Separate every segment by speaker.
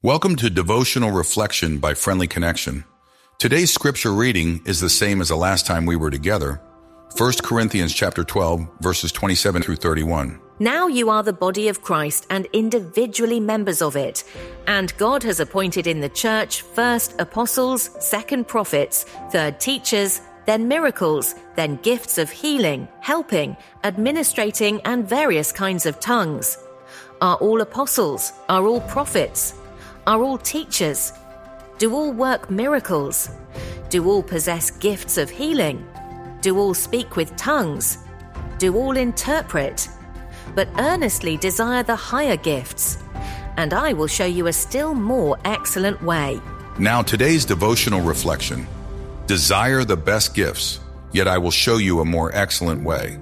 Speaker 1: Welcome to Devotional Reflection by Friendly Connection. Today's scripture reading is the same as the last time we were together. 1 Corinthians chapter 12, verses 27 through 31.
Speaker 2: Now you are the body of Christ and individually members of it. And God has appointed in the church first apostles, second prophets, third teachers, then miracles, then gifts of healing, helping, administrating, and various kinds of tongues. Are all apostles? Are all prophets? Are all teachers? Do all work miracles? Do all possess gifts of healing? Do all speak with tongues? Do all interpret? But earnestly desire the higher gifts, and I will show you a still more excellent way.
Speaker 1: Now today's devotional reflection. Desire the best gifts, yet I will show you a more excellent way.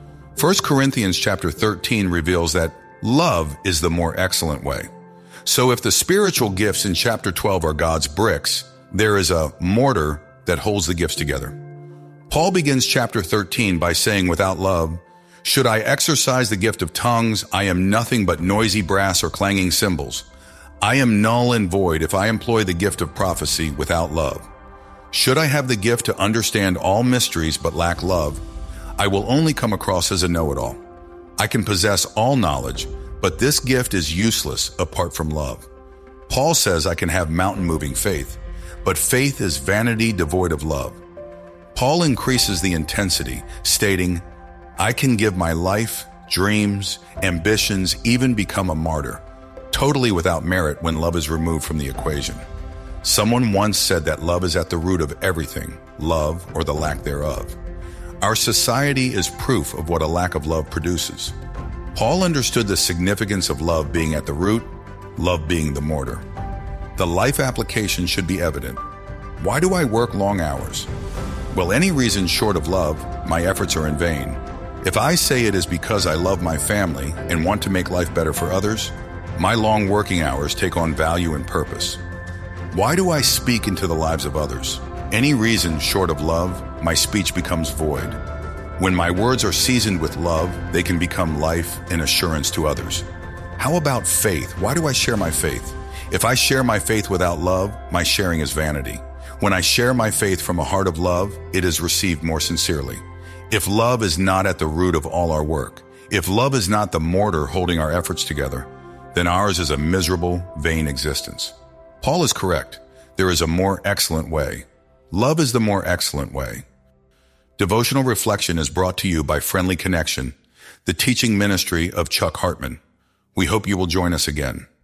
Speaker 1: 1 Corinthians chapter 13 reveals that love is the more excellent way. So if the spiritual gifts in chapter 12 are God's bricks, there is a mortar that holds the gifts together. Paul begins chapter 13 by saying, without love, should I exercise the gift of tongues, I am nothing but noisy brass or clanging cymbals. I am null and void if I employ the gift of prophecy without love. Should I have the gift to understand all mysteries but lack love, I will only come across as a know-it-all. I can possess all knowledge, but this gift is useless apart from love. Paul says I can have mountain-moving faith, but faith is vanity devoid of love. Paul increases the intensity, stating, I can give my life, dreams, ambitions, even become a martyr, totally without merit when love is removed from the equation. Someone once said that love is at the root of everything, love or the lack thereof. Our society is proof of what a lack of love produces. Paul understood the significance of love being at the root, love being the mortar. The life application should be evident. Why do I work long hours? Well, any reason short of love, my efforts are in vain. If I say it is because I love my family and want to make life better for others, my long working hours take on value and purpose. Why do I speak into the lives of others? Any reason short of love, my speech becomes void. When my words are seasoned with love, they can become life and assurance to others. How about faith? Why do I share my faith? If I share my faith without love, my sharing is vanity. When I share my faith from a heart of love, it is received more sincerely. If love is not at the root of all our work, if love is not the mortar holding our efforts together, then ours is a miserable, vain existence. Paul is correct. There is a more excellent way. Love is the more excellent way. Devotional Reflection is brought to you by Friendly Connection, the teaching ministry of Chuck Hartman. We hope you will join us again.